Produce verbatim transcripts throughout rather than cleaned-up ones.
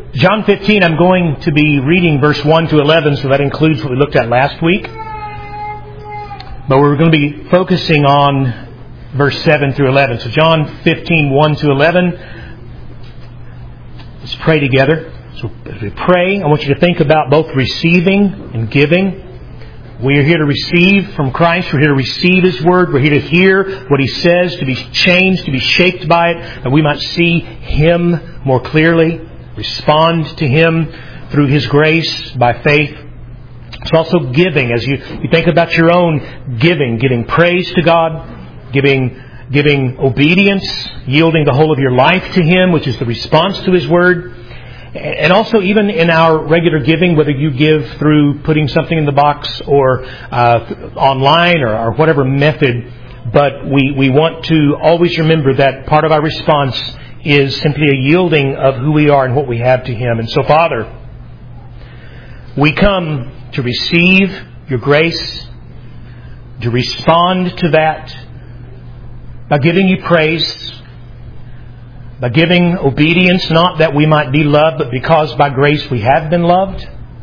John fifteen, I'm going to be reading verse one to eleven, so that includes what we looked at last week. But we're going to be focusing on verse seven through eleven. So John fifteen, one to eleven. Let's pray together. So as we pray, I want you to think about both receiving and giving. We are here to receive from Christ. We're here to receive His Word. We're here to hear what He says, to be changed, to be shaped by it, that we might see Him more clearly, respond to Him through His grace by faith. It's also giving. As you, you think about your own giving, giving praise to God, giving, giving obedience, yielding the whole of your life to Him, which is the response to His Word. And also even in our regular giving, whether you give through putting something in the box or uh, online or, or whatever method, but we, we want to always remember that part of our response is simply a yielding of who we are and what we have to Him. And so, Father, we come to receive Your grace, to respond to that by giving You praise, by giving obedience, not that we might be loved, but because by grace we have been loved.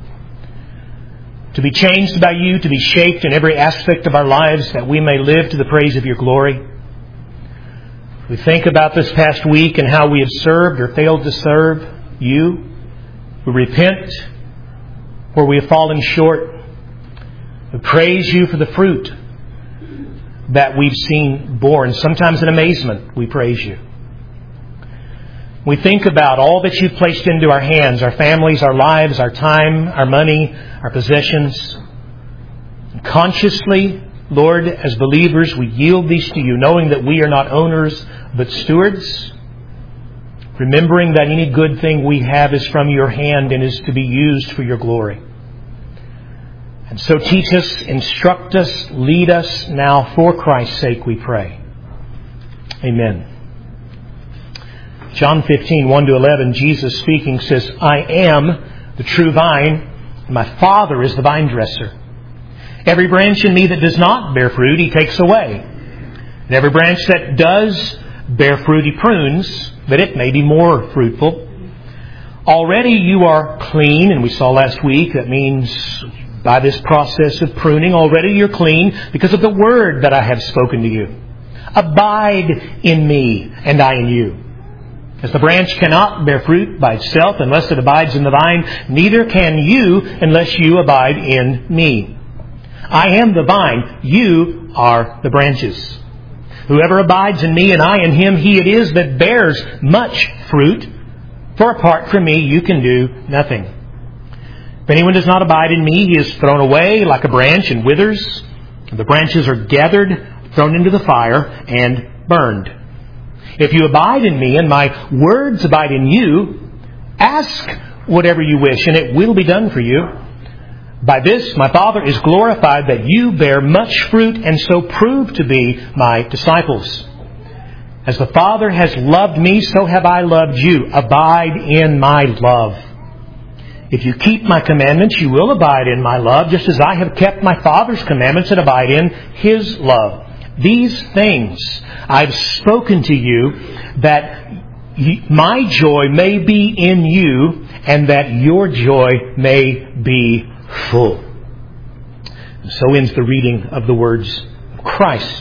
To be changed by You, to be shaped in every aspect of our lives, that we may live to the praise of Your glory. We think about this past week and how we have served or failed to serve You. We repent where we have fallen short. We praise You for the fruit that we've seen born. Sometimes in amazement we praise You. We think about all that You've placed into our hands, our families, our lives, our time, our money, our possessions. And consciously, Lord, as believers, we yield these to You, knowing that we are not owners but stewards, remembering that any good thing we have is from Your hand and is to be used for Your glory. And so teach us, instruct us, lead us now for Christ's sake, we pray. Amen. John fifteen, one to eleven, Jesus speaking says, I am the true vine, and my Father is the vine dresser. Every branch in Me that does not bear fruit, He takes away. And every branch that does bear fruit, He prunes, that it may be more fruitful. Already you are clean, and we saw last week, that means by this process of pruning, already you're clean because of the word that I have spoken to you. Abide in Me, and I in you. As the branch cannot bear fruit by itself unless it abides in the vine, neither can you unless you abide in Me. I am the vine, you are the branches. Whoever abides in Me and I in him, he it is that bears much fruit. For apart from Me, you can do nothing. If anyone does not abide in Me, he is thrown away like a branch and withers. And the branches are gathered, thrown into the fire, and burned. If you abide in Me and My words abide in you, ask whatever you wish, and it will be done for you. By this My Father is glorified, that you bear much fruit, and so prove to be My disciples. As the Father has loved Me, so have I loved you. Abide in My love. If you keep My commandments, you will abide in My love, just as I have kept My Father's commandments and abide in His love. These things I've spoken to you, that My joy may be in you, and that your joy may be full. And so ends the reading of the words of Christ.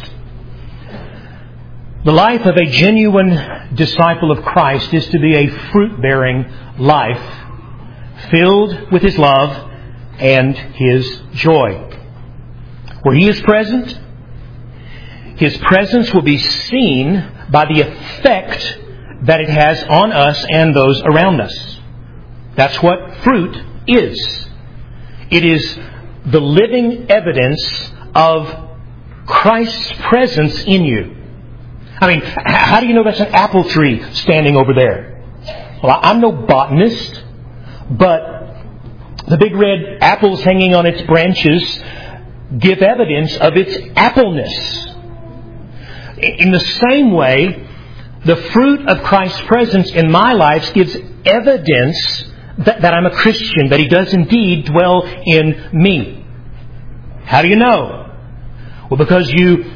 The life of a genuine disciple of Christ is to be a fruit-bearing life, filled with His love and His joy. Where He is present, His presence will be seen by the effect that it has on us and those around us. That's what fruit is. It is the living evidence of Christ's presence in you. I mean, how do you know that's an apple tree standing over there? Well, I'm no botanist, but the big red apples hanging on its branches give evidence of its appleness. In the same way, the fruit of Christ's presence in my life gives evidence that, that I'm a Christian, that He does indeed dwell in me. How do you know? Well, because you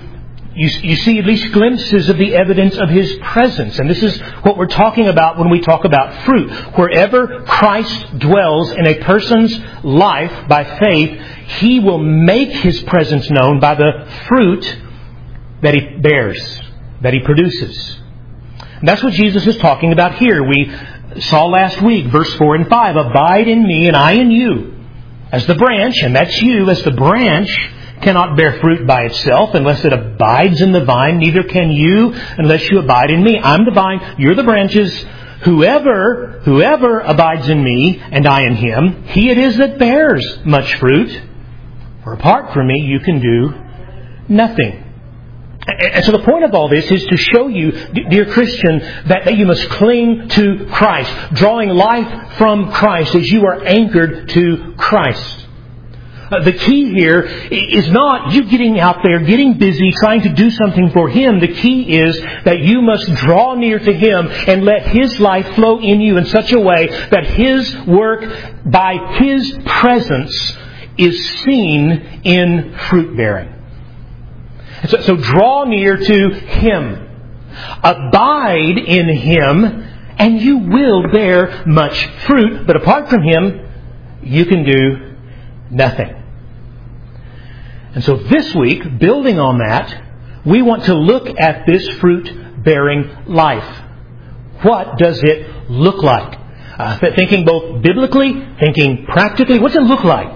You, you see at least glimpses of the evidence of His presence. And this is what we're talking about when we talk about fruit. Wherever Christ dwells in a person's life by faith, He will make His presence known by the fruit that He bears, that He produces. And that's what Jesus is talking about here. We saw last week, verse four and five, abide in me and I in you. As the branch, and that's you, as the branch cannot bear fruit by itself unless it abides in the vine, neither can you unless you abide in me. I'm the vine, you're the branches. Whoever, whoever abides in me and I in him, he it is that bears much fruit. For apart from me, you can do nothing. And so the point of all this is to show you, dear Christian, that, that you must cling to Christ, drawing life from Christ as you are anchored to Christ. Uh, the key here is not you getting out there, getting busy, trying to do something for Him. The key is that you must draw near to Him and let His life flow in you in such a way that His work by His presence is seen in fruit bearing. So, so draw near to Him. Abide in Him, and you will bear much fruit. But apart from Him, you can do nothing. And so this week, building on that, we want to look at this fruit-bearing life. What does it look like? Uh, thinking both biblically, thinking practically, what's it look like?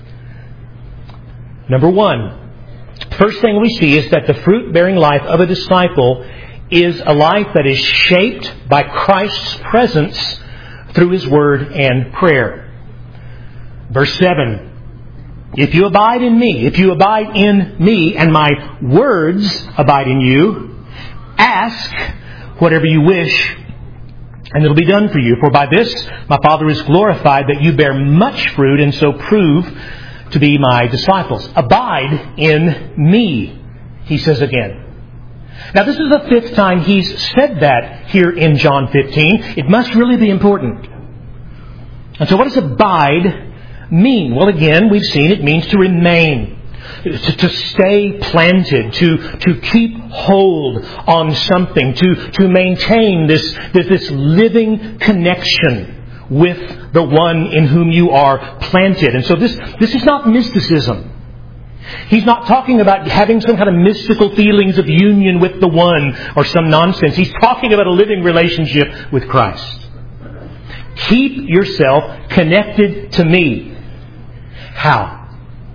Number one, first thing we see is that the fruit-bearing life of a disciple is a life that is shaped by Christ's presence through His Word and prayer. Verse seven, if you abide in me, if you abide in me, and my words abide in you, ask whatever you wish, and it'll be done for you. For by this my Father is glorified, that you bear much fruit, and so prove to be my disciples. Abide in me, He says again. Now this is the fifth time He's said that here in John fifteen. It must really be important. And so what does abide mean? Well, again, we've seen it means to remain, to, to stay planted, to, to keep hold on something, to, to maintain this, this, this living connection with the one in whom you are planted. And so this, this is not mysticism. He's not talking about having some kind of mystical feelings of union with the one or some nonsense. He's talking about a living relationship with Christ. Keep yourself connected to me. How?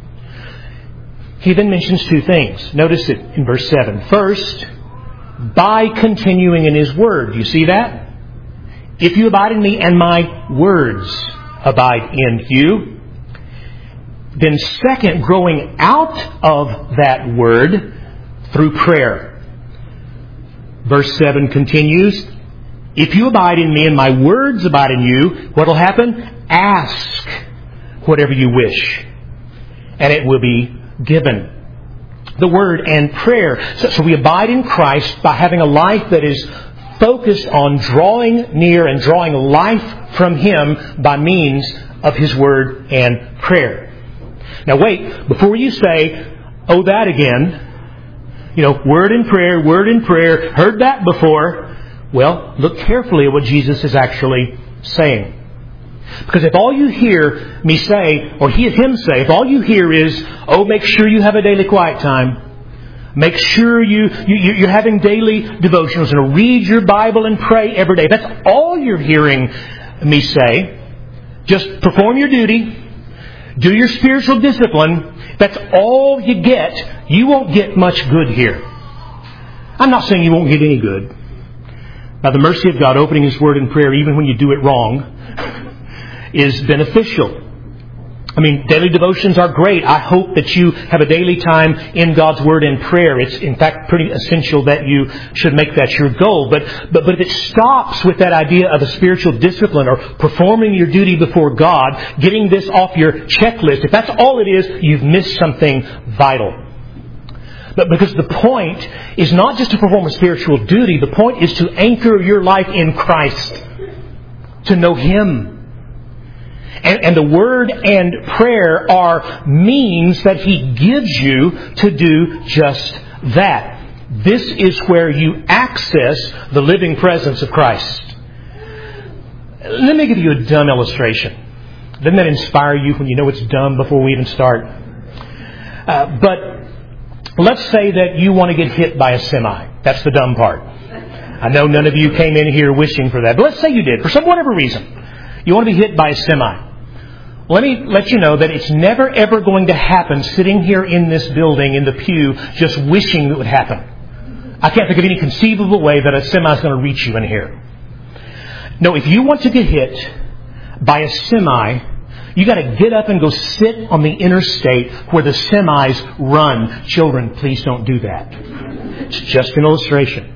He then mentions two things. Notice it in verse seven. First, by continuing in His Word. You see that? If you abide in me and my words abide in you. Then second, growing out of that Word through prayer. Verse seven continues, if you abide in me and my words abide in you, what will happen? Ask whatever you wish, and it will be given. The Word and prayer. So, so we abide in Christ by having a life that is focused on drawing near and drawing life from Him by means of His Word and prayer. Now wait, before you say, oh, that again, you know, word and prayer, word and prayer, heard that before. Well, look carefully at what Jesus is actually saying. Because if all you hear me say, or hear Him say, if all you hear is, oh, make sure you have a daily quiet time. Make sure you, you, you're having daily devotionals and read your Bible and pray every day. That's all you're hearing me say. Just perform your duty. Do your spiritual discipline. That's all you get. You won't get much good here. I'm not saying you won't get any good. By the mercy of God, opening His Word in prayer, even when you do it wrong, is beneficial. I mean, daily devotions are great. I hope that you have a daily time in God's Word and prayer. It's, in fact, pretty essential that you should make that your goal. But, but, but if it stops with that idea of a spiritual discipline or performing your duty before God, getting this off your checklist, if that's all it is, you've missed something vital. But because the point is not just to perform a spiritual duty, the point is to anchor your life in Christ, to know Him. And, and the Word and prayer are means that He gives you to do just that. This is where you access the living presence of Christ. Let me give you a dumb illustration. Doesn't that inspire you when you know it's dumb before we even start? Uh, but let's say that you want to get hit by a semi. That's the dumb part. I know none of you came in here wishing for that. But let's say you did. For some whatever reason, you want to be hit by a semi. Let me let you know that it's never ever going to happen sitting here in this building in the pew just wishing it would happen. I can't think of any conceivable way that a semi is going to reach you in here. No, if you want to get hit by a semi, you got to get up and go sit on the interstate where the semis run. Children, please don't do that. It's just an illustration.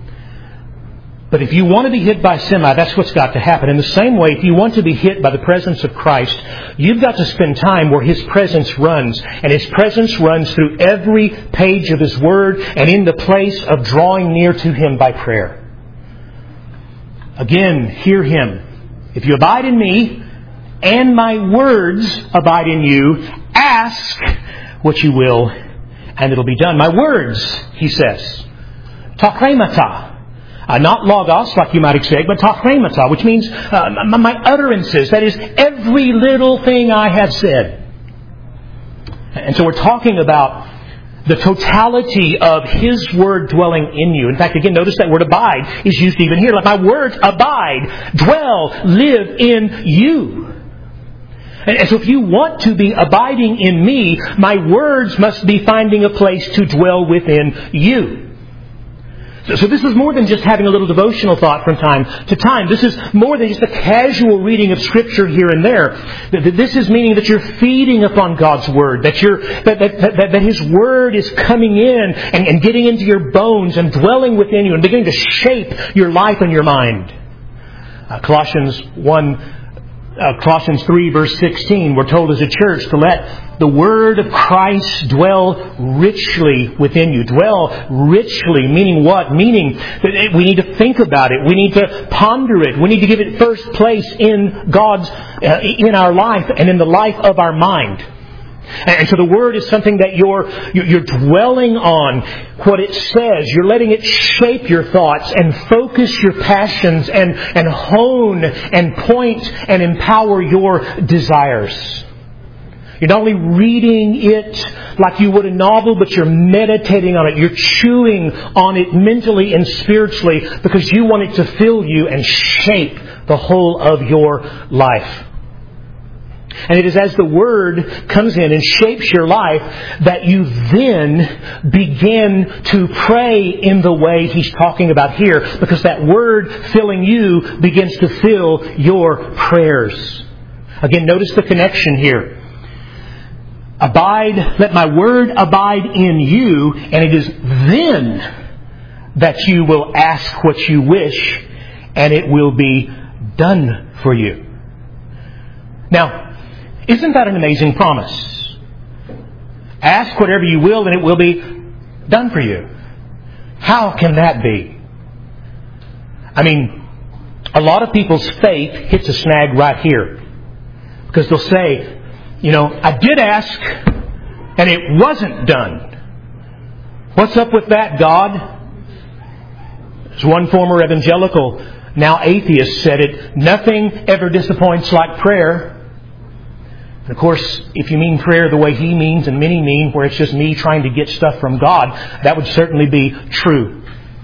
But if you want to be hit by a semi, that's what's got to happen. In the same way, if you want to be hit by the presence of Christ, you've got to spend time where His presence runs. And His presence runs through every page of His Word and in the place of drawing near to Him by prayer. Again, hear Him. If you abide in me, and my words abide in you, ask what you will, and it'll be done. My words, He says. Tachremata. Uh, not logos, like you might expect, but tachremata, which means uh, my, my utterances. That is, every little thing I have said. And so we're talking about the totality of His Word dwelling in you. In fact, again, notice that word abide is used even here. Like my words abide, dwell, live in you. And, and so if you want to be abiding in me, my words must be finding a place to dwell within you. So this is more than just having a little devotional thought from time to time. This is more than just a casual reading of Scripture here and there. This is meaning that you're feeding upon God's Word, that you're that that, that, that His Word is coming in and, and getting into your bones and dwelling within you and beginning to shape your life and your mind. Uh, Colossians one. Uh, Colossians three verse sixteen, we're told as a church to let the Word of Christ dwell richly within you. Dwell richly, meaning what? Meaning that we need to think about it. We need to ponder it. We need to give it first place in God's, uh, in our life and in the life of our mind. And so the Word is something that you're you're dwelling on what it says. You're letting it shape your thoughts and focus your passions and, and hone and point and empower your desires. You're not only reading it like you would a novel, but you're meditating on it. You're chewing on it mentally and spiritually because you want it to fill you and shape the whole of your life. And it is as the Word comes in and shapes your life that you then begin to pray in the way He's talking about here. Because that Word filling you begins to fill your prayers. Again, notice the connection here. Abide, let my Word abide in you, and it is then that you will ask what you wish, and it will be done for you. Now, isn't that an amazing promise? Ask whatever you will and it will be done for you. How can that be? I mean, a lot of people's faith hits a snag right here. Because they'll say, you know, I did ask and it wasn't done. What's up with that, God? As one former evangelical, now atheist, said it, nothing ever disappoints like prayer. And of course, if you mean prayer the way he means and many mean, where it's just me trying to get stuff from God, that would certainly be true.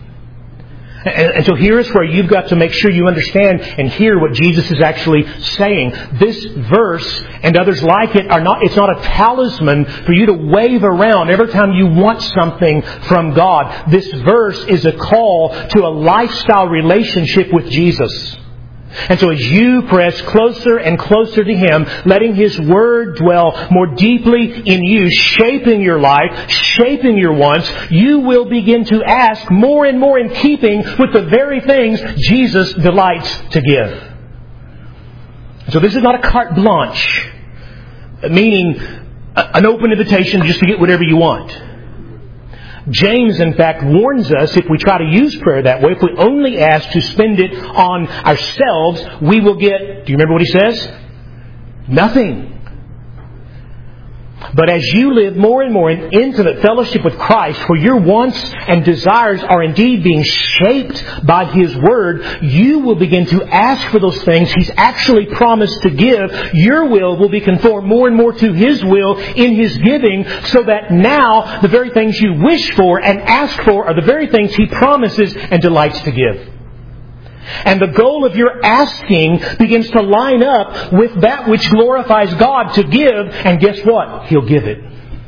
And, and so here is where you've got to make sure you understand and hear what Jesus is actually saying. This verse and others like it are not, it's not a talisman for you to wave around every time you want something from God. This verse is a call to a lifestyle relationship with Jesus. And so as you press closer and closer to Him, letting His Word dwell more deeply in you, shaping your life, shaping your wants, you will begin to ask more and more in keeping with the very things Jesus delights to give. So this is not a carte blanche, meaning an open invitation just to get whatever you want. James, in fact, warns us if we try to use prayer that way, if we only ask to spend it on ourselves, we will get, do you remember what he says? Nothing. But as you live more and more in intimate fellowship with Christ, where your wants and desires are indeed being shaped by His Word, you will begin to ask for those things He's actually promised to give. Your will will be conformed more and more to His will in His giving, so that now the very things you wish for and ask for are the very things He promises and delights to give. And the goal of your asking begins to line up with that which glorifies God to give. And guess what? He'll give it.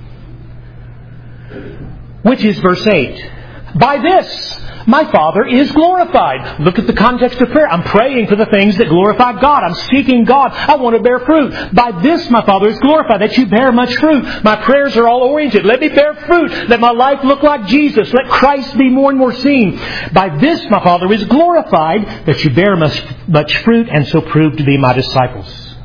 Which is verse eight. By this, my Father is glorified. Look at the context of prayer. I'm praying for the things that glorify God. I'm seeking God. I want to bear fruit. By this, my Father is glorified, that you bear much fruit. My prayers are all oriented. Let me bear fruit. Let my life look like Jesus. Let Christ be more and more seen. By this, my Father is glorified, that you bear much, much fruit and so prove to be my disciples.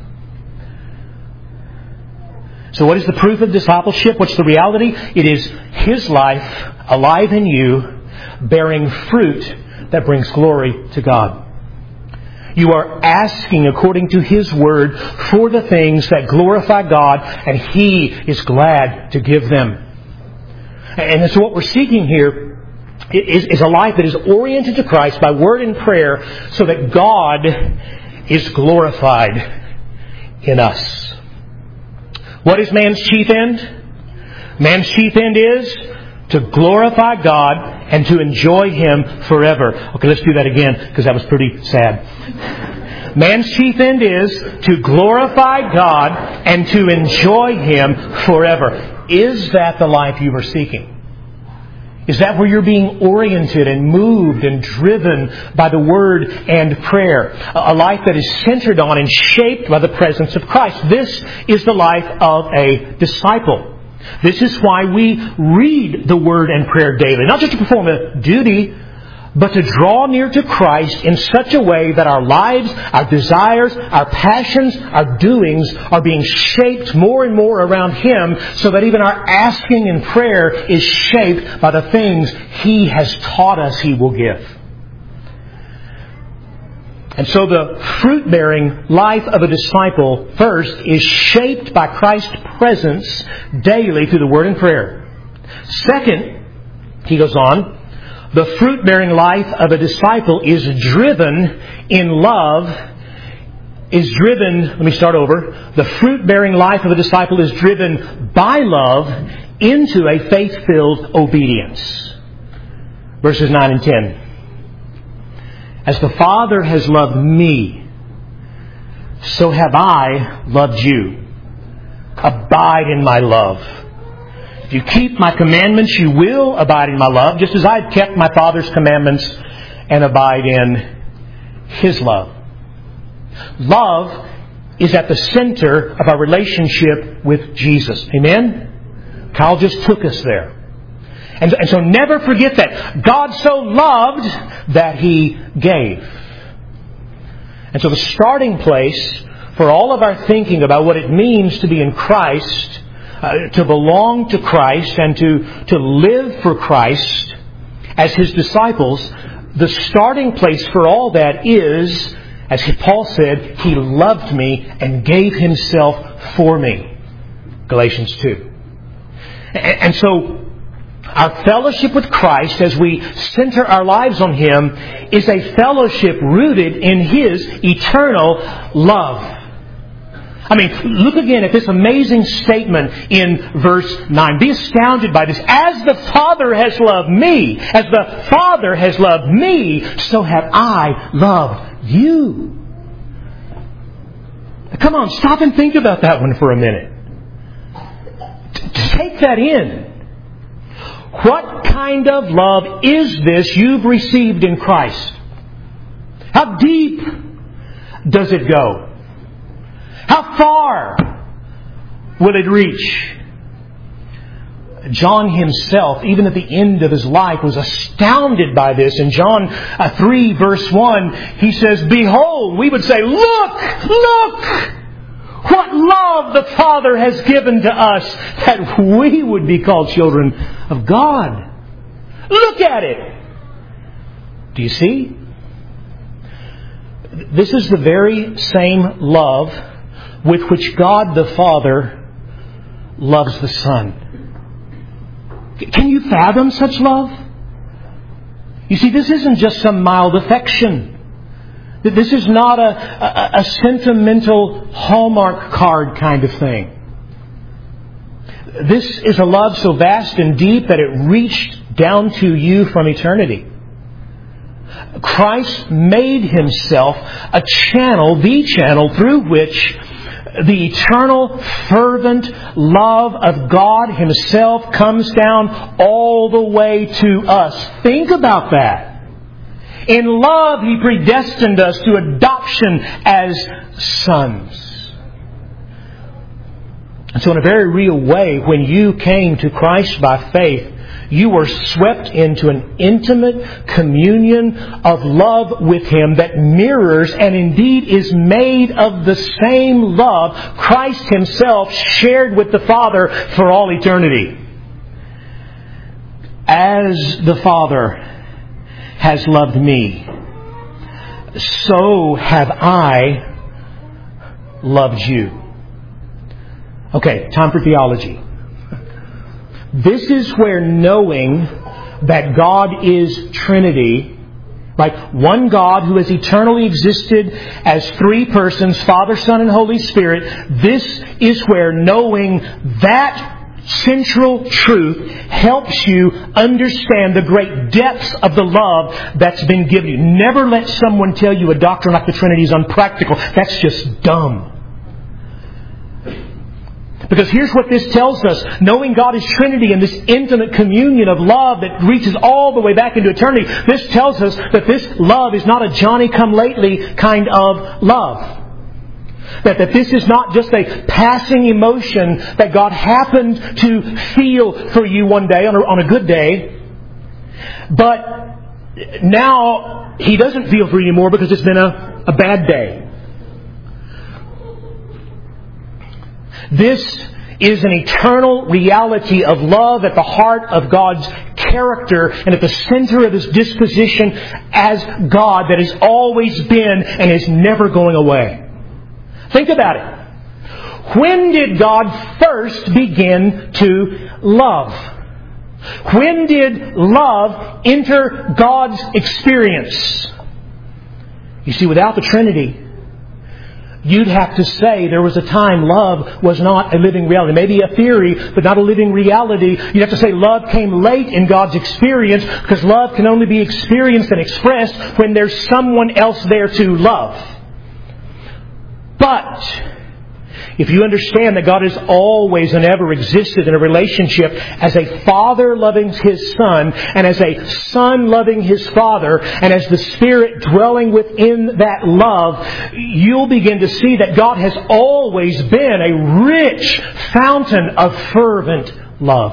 So what is the proof of discipleship? What's the reality? It is His life alive in you, bearing fruit that brings glory to God. You are asking according to His Word for the things that glorify God, and He is glad to give them. And so what we're seeking here is, is a life that is oriented to Christ by word and prayer, so that God is glorified in us. What is man's chief end? Man's chief end is to glorify God and to enjoy Him forever. Okay, let's do that again, because that was pretty sad. Man's chief end is to glorify God and to enjoy Him forever. Is that the life you are seeking? Is that where you're being oriented and moved and driven by the Word and prayer? A life that is centered on and shaped by the presence of Christ. This is the life of a disciple. This is why we read the Word and prayer daily. Not just to perform a duty, but to draw near to Christ in such a way that our lives, our desires, our passions, our doings are being shaped more and more around Him, so that even our asking in prayer is shaped by the things He has taught us He will give. And so the fruit-bearing life of a disciple, first, is shaped by Christ's presence daily through the Word and prayer. Second, he goes on, the fruit-bearing life of a disciple is driven in love, is driven, let me start over, the fruit-bearing life of a disciple is driven by love into a faith-filled obedience. Verses nine and ten. As the Father has loved me, so have I loved you. Abide in my love. If you keep my commandments, you will abide in my love, just as I have kept my Father's commandments and abide in His love. Love is at the center of our relationship with Jesus. Amen? Kyle just took us there. And, and so never forget that. God so loved that He gave. And so the starting place for all of our thinking about what it means to be in Christ, uh, to belong to Christ and to, to live for Christ as His disciples, the starting place for all that is, as Paul said, He loved me and gave Himself for me. Galatians two. And, and so our fellowship with Christ, as we center our lives on Him, is a fellowship rooted in His eternal love. I mean, look again at this amazing statement in verse nine. Be astounded by this. As the Father has loved me, as the Father has loved me, so have I loved you. Now, come on, stop and think about that one for a minute. Take that in. What kind of love is this you've received in Christ? How deep does it go? How far will it reach? John himself, even at the end of his life, was astounded by this. In John three, verse one, he says, "Behold," we would say, "Look, look! What love the Father has given to us, that we would be called children of God." Look at it. Do you see? This is the very same love with which God the Father loves the Son. Can you fathom such love? You see, this isn't just some mild affection. This is not a, a, a sentimental Hallmark card kind of thing. This is a love so vast and deep that it reached down to you from eternity. Christ made Himself a channel, the channel through which the eternal, fervent love of God Himself comes down all the way to us. Think about that. In love, He predestined us to adoption as sons. And so in a very real way, when you came to Christ by faith, you were swept into an intimate communion of love with Him that mirrors and indeed is made of the same love Christ Himself shared with the Father for all eternity. As the Father has loved me, so have I loved you. Okay, time for theology. This is where knowing that God is Trinity, right? One God who has eternally existed as three persons, Father, Son, and Holy Spirit. This is where knowing that central truth helps you understand the great depths of the love that's been given you. Never let someone tell you a doctrine like the Trinity is unpractical. That's just dumb. Because here's what this tells us. Knowing God is Trinity and this intimate communion of love that reaches all the way back into eternity, this tells us that this love is not a Johnny-come-lately kind of love. That, that this is not just a passing emotion that God happened to feel for you one day, on a, on a good day. But now He doesn't feel for you anymore because it's been a, a bad day. This is an eternal reality of love at the heart of God's character and at the center of His disposition as God that has always been and is never going away. Think about it. When did God first begin to love? When did love enter God's experience? You see, without the Trinity, you'd have to say there was a time love was not a living reality. Maybe a theory, but not a living reality. You'd have to say love came late in God's experience because love can only be experienced and expressed when there's someone else there to love. But if you understand that God has always and ever existed in a relationship as a father loving his son and as a son loving his father and as the Spirit dwelling within that love, you'll begin to see that God has always been a rich fountain of fervent love.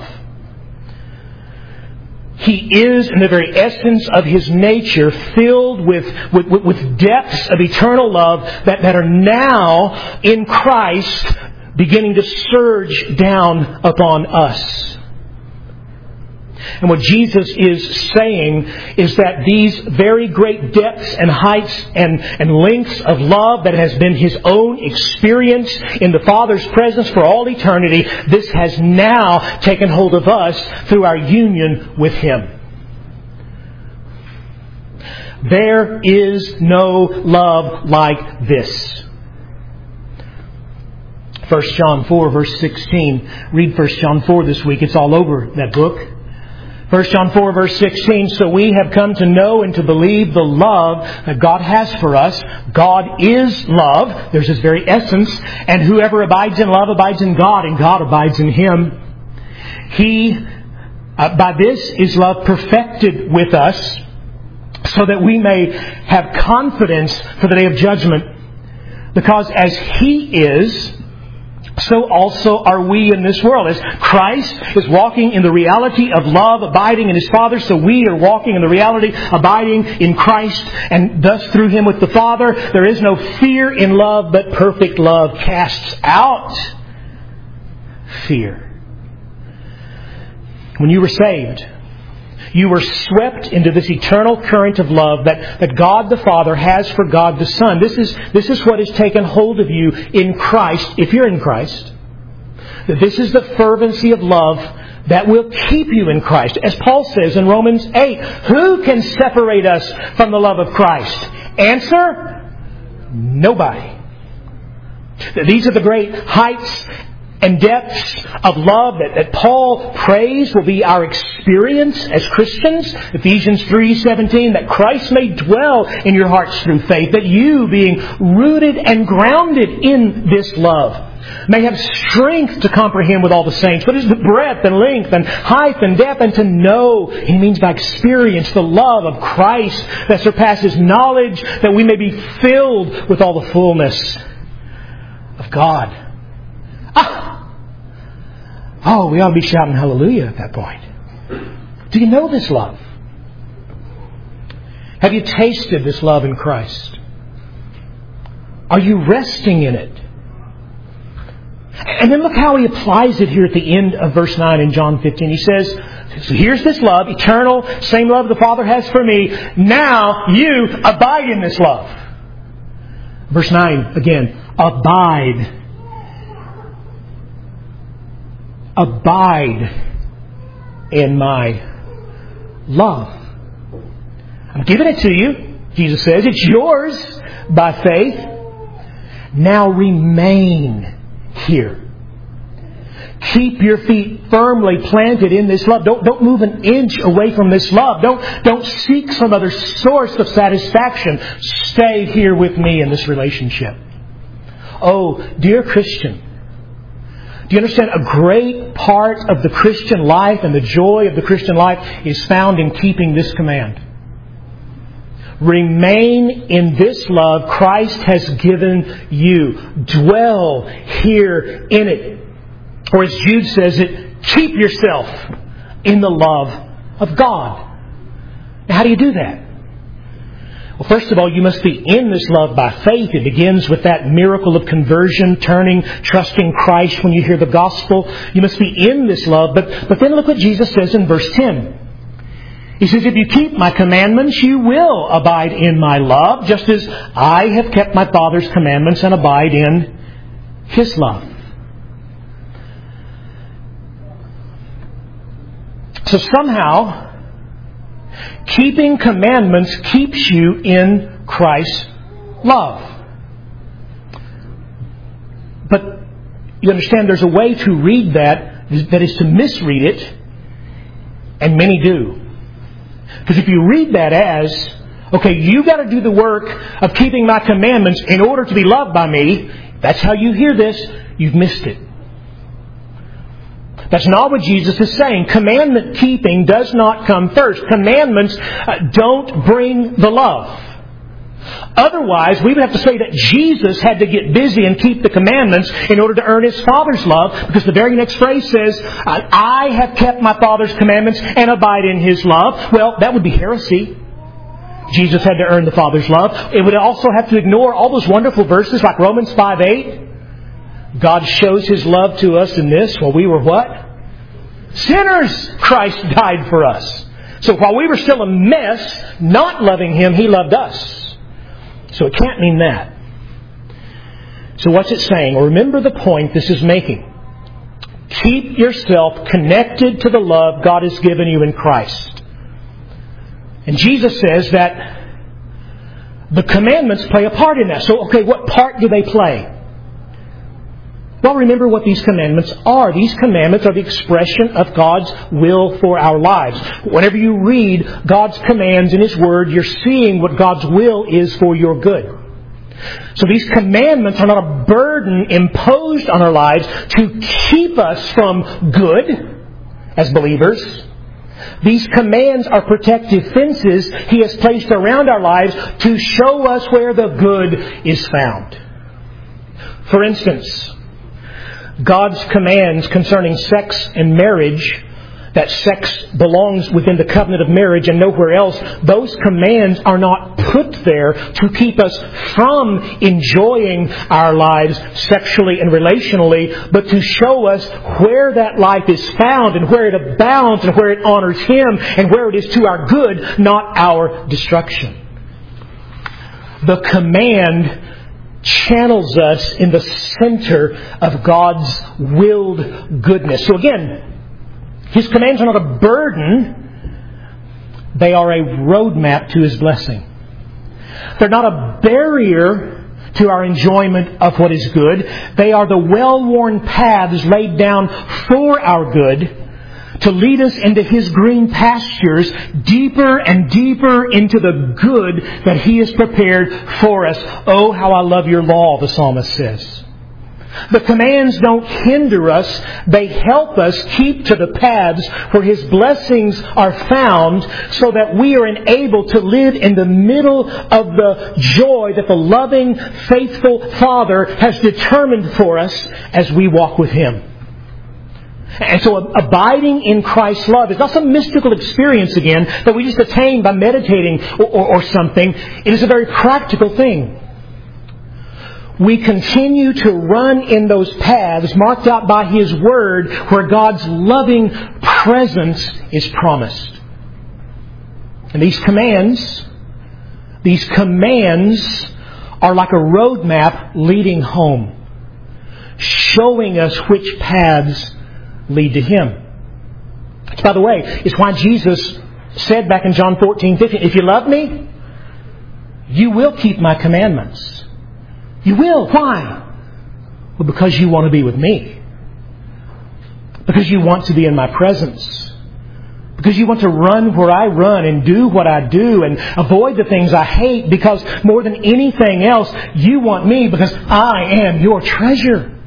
He is, in the very essence of His nature, filled with, with, with depths of eternal love that, that are now, in Christ, beginning to surge down upon us. And what Jesus is saying is that these very great depths and heights and, and lengths of love that has been His own experience in the Father's presence for all eternity, this has now taken hold of us through our union with Him. There is no love like this. First John four, verse sixteen. Read First John four this week. It's all over that book. First John four, verse sixteen, so we have come to know and to believe the love that God has for us. God is love. There's His very essence. And whoever abides in love abides in God, and God abides in him. He, uh, by this is love perfected with us, so that we may have confidence for the day of judgment. Because as He is, so also are we in this world. As Christ is walking in the reality of love, abiding in His Father, so we are walking in the reality, abiding in Christ, and thus through Him with the Father. There is no fear in love, but perfect love casts out fear. When you were saved, you were swept into this eternal current of love that, that God the Father has for God the Son. This is, this is what has taken hold of you in Christ, if you're in Christ. That this is the fervency of love that will keep you in Christ. As Paul says in Romans eight, who can separate us from the love of Christ? Answer, nobody. These are the great heights and depths of love that, that Paul prays will be our experience as Christians. Ephesians three seventeen, that Christ may dwell in your hearts through faith, that you, being rooted and grounded in this love, may have strength to comprehend with all the saints what is the breadth and length and height and depth, and to know, he means by experience, the love of Christ that surpasses knowledge, that we may be filled with all the fullness of God. Ah! Oh, we ought to be shouting hallelujah at that point. Do you know this love? Have you tasted this love in Christ? Are you resting in it? And then look how he applies it here at the end of verse nine in John fifteen. He says, so here's this love, eternal, same love the Father has for me. Now you abide in this love. Verse nine again, abide. Abide in my love. I'm giving it to you, Jesus says. It's yours by faith. Now remain here. Keep your feet firmly planted in this love. Don't, don't move an inch away from this love. Don't, don't seek some other source of satisfaction. Stay here with me in this relationship. Oh, dear Christian, do you understand? A great part of the Christian life and the joy of the Christian life is found in keeping this command. Remain in this love Christ has given you. Dwell here in it. Or as Jude says it, keep yourself in the love of God. Now, how do you do that? Well, first of all, you must be in this love by faith. It begins with that miracle of conversion, turning, trusting Christ when you hear the gospel. You must be in this love. But, but then look what Jesus says in verse ten. He says, if you keep my commandments, you will abide in my love, just as I have kept my Father's commandments and abide in His love. So somehow, keeping commandments keeps you in Christ's love. But you understand there's a way to read that, that is to misread it, and many do. Because if you read that as, okay, you've got to do the work of keeping my commandments in order to be loved by me, that's how you hear this, you've missed it. That's not what Jesus is saying. Commandment keeping does not come first. Commandments uh, don't bring the love. Otherwise, we would have to say that Jesus had to get busy and keep the commandments in order to earn His Father's love, because the very next phrase says, I have kept my Father's commandments and abide in His love. Well, that would be heresy. Jesus had to earn the Father's love. It would also have to ignore all those wonderful verses like Romans five eight. God shows His love to us in this. While we were what? Sinners, Christ died for us. So while we were still a mess, not loving Him, He loved us. So it can't mean that. So what's it saying? Well, remember the point this is making. Keep yourself connected to the love God has given you in Christ. And Jesus says that the commandments play a part in that. So, okay, what part do they play? Well, remember what these commandments are. These commandments are the expression of God's will for our lives. Whenever you read God's commands in His Word, you're seeing what God's will is for your good. So these commandments are not a burden imposed on our lives to keep us from good as believers. These commands are protective fences He has placed around our lives to show us where the good is found. For instance, God's commands concerning sex and marriage, that sex belongs within the covenant of marriage and nowhere else, those commands are not put there to keep us from enjoying our lives sexually and relationally, but to show us where that life is found and where it abounds and where it honors Him and where it is to our good, not our destruction. The command channels us in the center of God's willed goodness. So again, His commands are not a burden. They are a roadmap to His blessing. They're not a barrier to our enjoyment of what is good. They are the well-worn paths laid down for our good to lead us into His green pastures, deeper and deeper into the good that He has prepared for us. Oh, how I love your law, the psalmist says. The commands don't hinder us. They help us keep to the paths where His blessings are found so that we are enabled to live in the middle of the joy that the loving, faithful Father has determined for us as we walk with Him. And so abiding in Christ's love is not some mystical experience again that we just attain by meditating or, or, or something. It is a very practical thing. We continue to run in those paths marked out by His Word where God's loving presence is promised. And these commands, these commands are like a roadmap leading home, showing us which paths lead to Him. By the way, it's why Jesus said back in John fourteen fifteen, if you love me, you will keep my commandments. You will. Why? Well, because you want to be with me. Because you want to be in my presence. Because you want to run where I run and do what I do and avoid the things I hate. Because more than anything else, you want me because I am your treasure.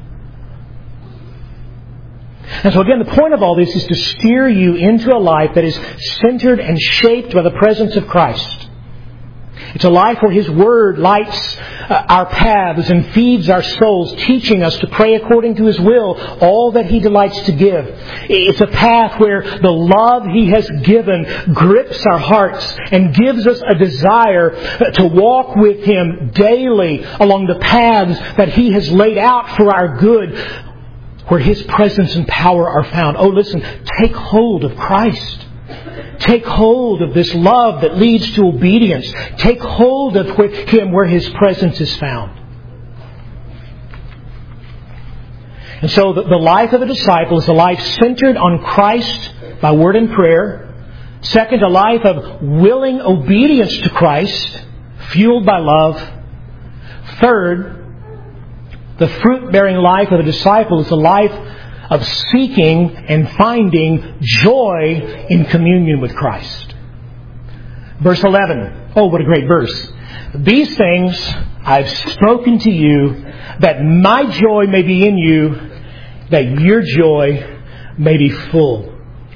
And so again, the point of all this is to steer you into a life that is centered and shaped by the presence of Christ. It's a life where His Word lights uh, our paths and feeds our souls, teaching us to pray according to His will, all that He delights to give. It's a path where the love He has given grips our hearts and gives us a desire to walk with Him daily along the paths that He has laid out for our good, where His presence and power are found. Oh, listen, take hold of Christ. Take hold of this love that leads to obedience. Take hold of Him where His presence is found. And so the, the life of a disciple is a life centered on Christ by word and prayer. Second, a life of willing obedience to Christ, fueled by love. Third, the fruit-bearing life of a disciple is a life of seeking and finding joy in communion with Christ. Verse eleven. Oh, what a great verse. These things I've spoken to you, that my joy may be in you, that your joy may be full.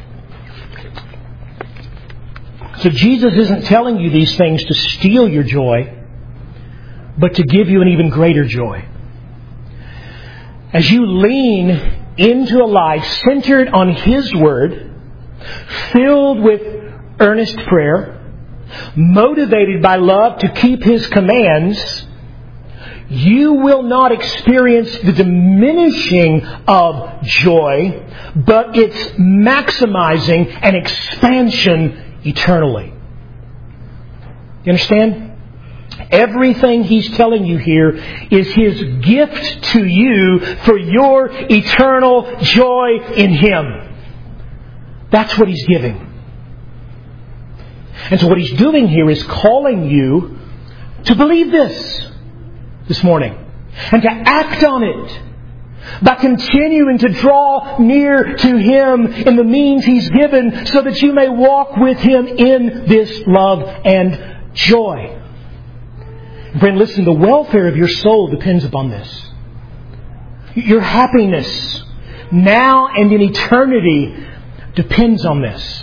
So Jesus isn't telling you these things to steal your joy, but to give you an even greater joy. As you lean into a life centered on His Word, filled with earnest prayer, motivated by love to keep His commands, you will not experience the diminishing of joy, but its maximizing and expansion eternally. You understand? Everything He's telling you here is His gift to you for your eternal joy in Him. That's what He's giving. And so what He's doing here is calling you to believe this this morning and to act on it by continuing to draw near to Him in the means He's given so that you may walk with Him in this love and joy. Friend, listen, the welfare of your soul depends upon this. Your happiness now and in eternity depends on this.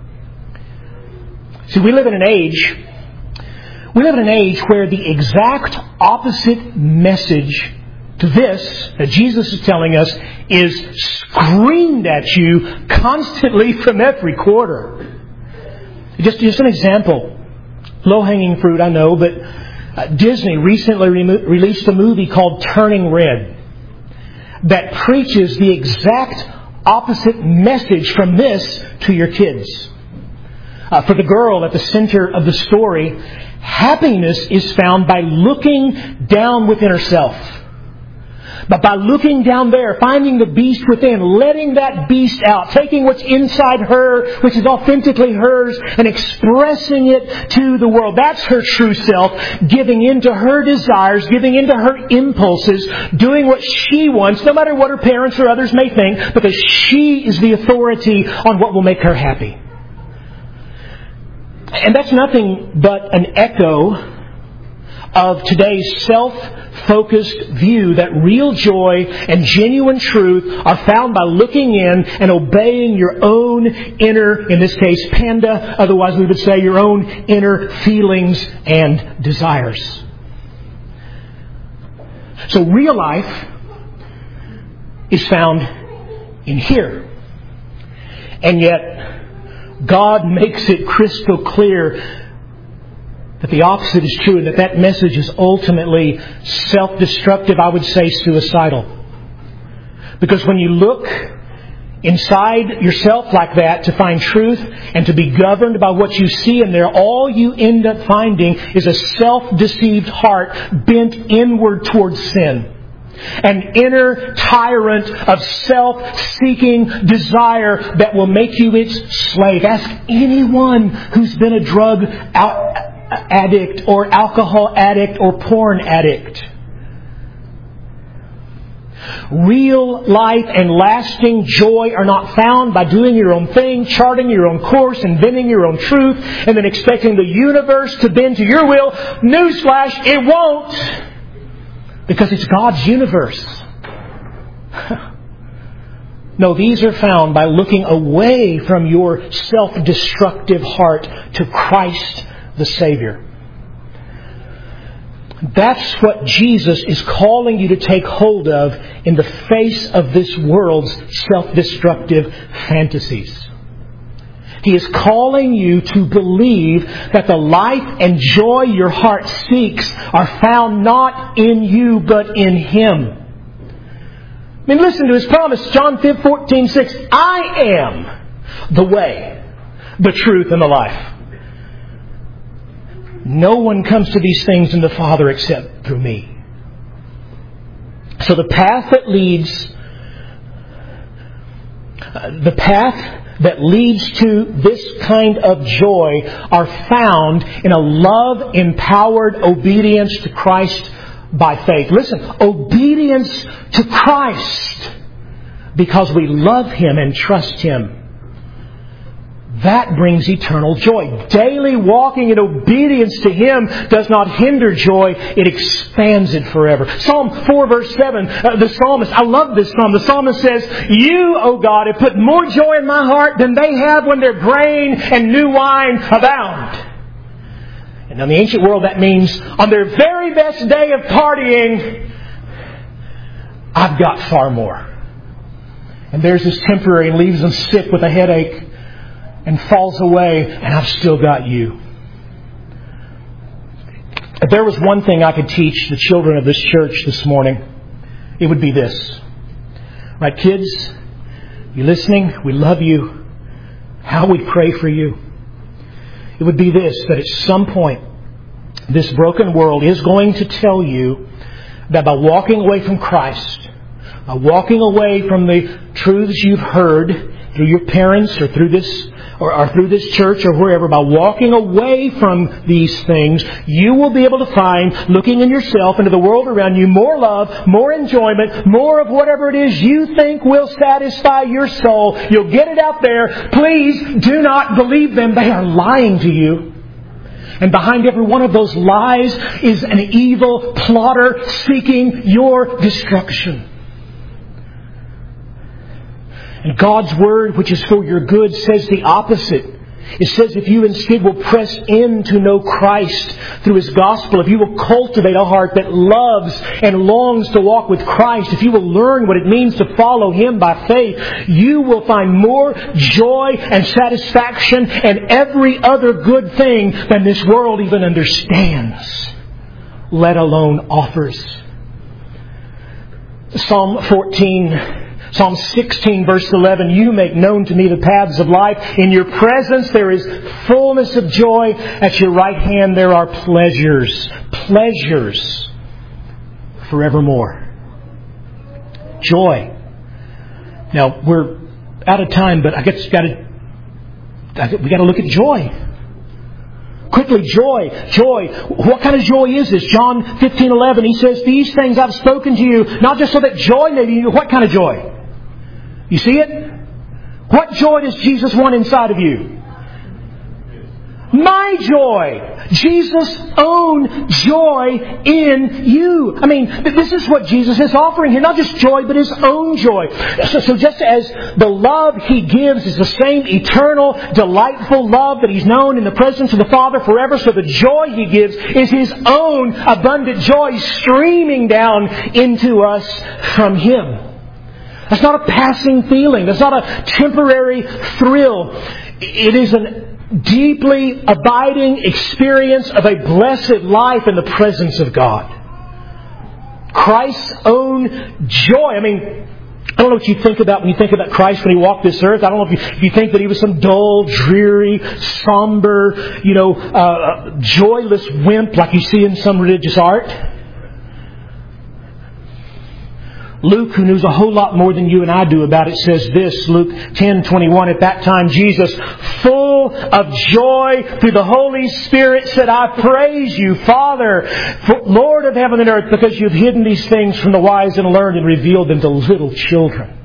See, we live in an age, we live in an age where the exact opposite message to this that Jesus is telling us is screamed at you constantly from every quarter. Just, just an example. Low-hanging fruit, I know, but Uh, Disney recently re- released a movie called Turning Red that preaches the exact opposite message from this to your kids. Uh, for the girl at the center of the story Happiness is found by looking down within herself. But by looking down there, finding the beast within, letting that beast out, taking what's inside her, which is authentically hers, and expressing it to the world. That's her true self, giving into her desires, giving into her impulses, doing what she wants, no matter what her parents or others may think, because she is the authority on what will make her happy. And that's nothing but an echo of today's self-focused view that real joy and genuine truth are found by looking in and obeying your own inner, in this case, panda, otherwise we would say your own inner feelings and desires. So real life is found in here. And yet, God makes it crystal clear that the opposite is true, and that that message is ultimately self-destructive, I would say suicidal. Because when you look inside yourself like that to find truth and to be governed by what you see in there, all you end up finding is a self-deceived heart bent inward towards sin. An inner tyrant of self-seeking desire that will make you its slave. Ask anyone who's been a drug addict or alcohol addict or porn addict. Real life and lasting joy are not found by doing your own thing, charting your own course, inventing your own truth, and then expecting the universe to bend to your will. Newsflash, it won't! Because it's God's universe. No, these are found by looking away from your self-destructive heart to Christ the Savior. That's what Jesus is calling you to take hold of in the face of this world's self-destructive fantasies. He is calling you to believe that the life and joy your heart seeks are found not in you, but in Him. I mean, listen to His promise, John fourteen six. I am the way, the truth, and the life. No one comes to these things in the Father except through me. So the path that leads, uh, the path that leads to this kind of joy are found in a love-empowered obedience to Christ by faith. Listen, obedience to Christ because we love Him and trust Him. That brings eternal joy. Daily walking in obedience to Him does not hinder joy. It expands it forever. Psalm four verse seven, uh, the psalmist, I love this psalm. The psalmist says, You, O God, have put more joy in my heart than they have when their grain and new wine abound. And in the ancient world that means on their very best day of partying, I've got far more. And theirs is temporary and leaves them sick with a headache and falls away, and I've still got you. If there was one thing I could teach the children of this church this morning, it would be this. Right, kids? You listening? We love you. How we pray for you. It would be this, that at some point, this broken world is going to tell you that by walking away from Christ, by walking away from the truths you've heard through your parents or through this Or, or through this church or wherever, by walking away from these things, you will be able to find, looking in yourself and to the world around you, more love, more enjoyment, more of whatever it is you think will satisfy your soul. You'll get it out there. Please do not believe them. They are lying to you. And behind every one of those lies is an evil plotter seeking your destruction. And God's Word, which is for your good, says the opposite. It says if you instead will press in to know Christ through His gospel, if you will cultivate a heart that loves and longs to walk with Christ, if you will learn what it means to follow Him by faith, you will find more joy and satisfaction and every other good thing than this world even understands, let alone offers. Psalm fourteen Psalm sixteen verse eleven, you make known to me the paths of life. In your presence there is fullness of joy. At your right hand there are pleasures. Pleasures forevermore. Joy. Now, we're out of time, but I guess we got to we got to look at joy. Quickly, joy, joy. What kind of joy is this? John fifteen eleven, He says, these things I've spoken to you, not just so that joy may be in you. What kind of joy? You see it? What joy does Jesus want inside of you? My joy. Jesus' own joy in you. I mean, this is what Jesus is offering here. Not just joy, but His own joy. So, so just as the love He gives is the same eternal, delightful love that He's known in the presence of the Father forever, so the joy He gives is His own abundant joy streaming down into us from Him. That's not a passing feeling. That's not a temporary thrill. It is an deeply abiding experience of a blessed life in the presence of God. Christ's own joy. I mean, I don't know what you think about when you think about Christ when He walked this earth. I don't know if you, if you think that He was some dull, dreary, somber, you know, uh, joyless wimp like you see in some religious art. Luke, who knows a whole lot more than you and I do about it, says this, Luke ten twenty-one, at that time Jesus, full of joy through the Holy Spirit, said, I praise you, Father, Lord of heaven and earth, because you've hidden these things from the wise and learned and revealed them to little children.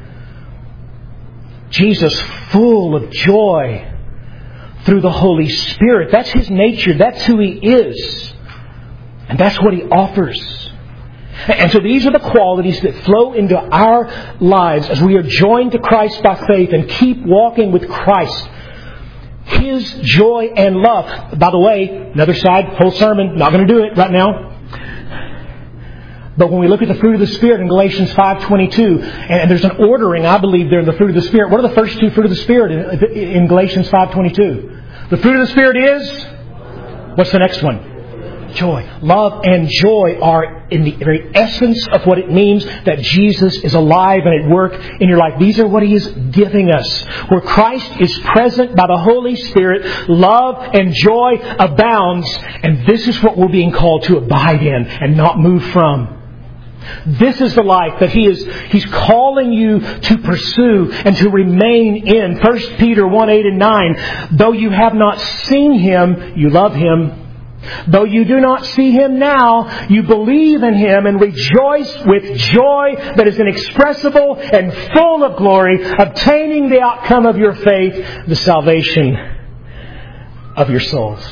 Jesus, full of joy through the Holy Spirit. That's His nature. That's who He is. And that's what He offers. And so these are the qualities that flow into our lives as we are joined to Christ by faith and keep walking with Christ. His joy and love. By the way, another side, whole sermon, not going to do it right now. But when we look at the fruit of the Spirit in Galatians five twenty-two, and there's an ordering, I believe, there in the fruit of the Spirit. What are the first two fruit of the Spirit in, in Galatians five twenty-two? The fruit of the Spirit is? What's the next one? Joy. Love and joy are in the very essence of what it means that Jesus is alive and at work in your life. These are what He is giving us. Where Christ is present by the Holy Spirit, love and joy abounds. And this is what we're being called to abide in and not move from. This is the life that He is, He's calling you to pursue and to remain in. First Peter one, eight and nine. Though you have not seen Him, you love Him. Though you do not see Him now, you believe in Him and rejoice with joy that is inexpressible and full of glory, obtaining the outcome of your faith, the salvation of your souls.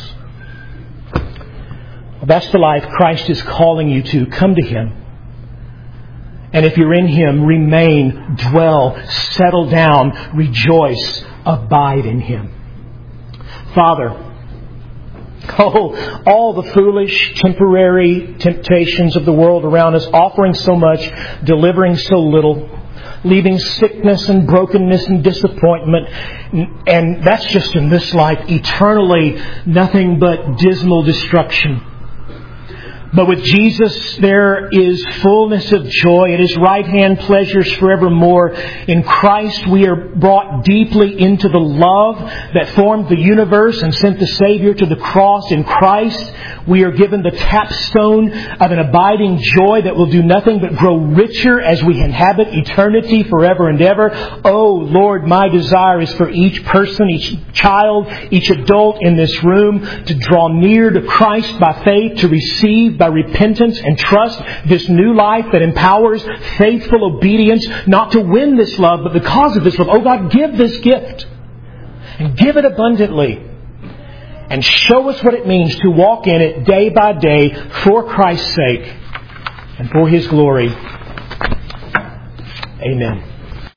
Well, that's the life Christ is calling you to. Come to Him. And if you're in Him, remain, dwell, settle down, rejoice, abide in Him. Father, oh, all the foolish, temporary temptations of the world around us, offering so much, delivering so little, leaving sickness and brokenness and disappointment. And that's just in this life. Eternally, nothing but dismal destruction. But with Jesus, there is fullness of joy. At His right hand, pleasures forevermore. In Christ, we are brought deeply into the love that formed the universe and sent the Savior to the cross. In Christ, we are given the capstone of an abiding joy that will do nothing but grow richer as we inhabit eternity forever and ever. Oh, Lord, my desire is for each person, each child, each adult in this room to draw near to Christ by faith, to receive by repentance and trust this new life that empowers faithful obedience, not to win this love, but because of this love. Oh God, give this gift and give it abundantly and show us what it means to walk in it day by day for Christ's sake and for His glory. Amen.